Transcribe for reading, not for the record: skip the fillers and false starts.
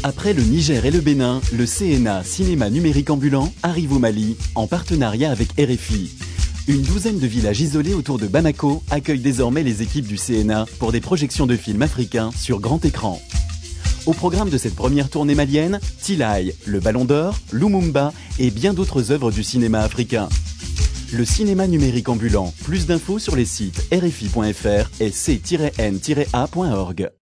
Après le Niger et le Bénin, le CNA Cinéma Numérique Ambulant arrive au Mali en partenariat avec RFI. Une douzaine de villages isolés autour de Bamako accueillent désormais les équipes du CNA pour des projections de films africains sur grand écran. Au programme de cette première tournée malienne, Tilay, Le Ballon d'Or, Lumumba et bien d'autres œuvres du cinéma africain. Le cinéma numérique ambulant. Plus d'infos sur les sites rfi.fr et c-n-a.org.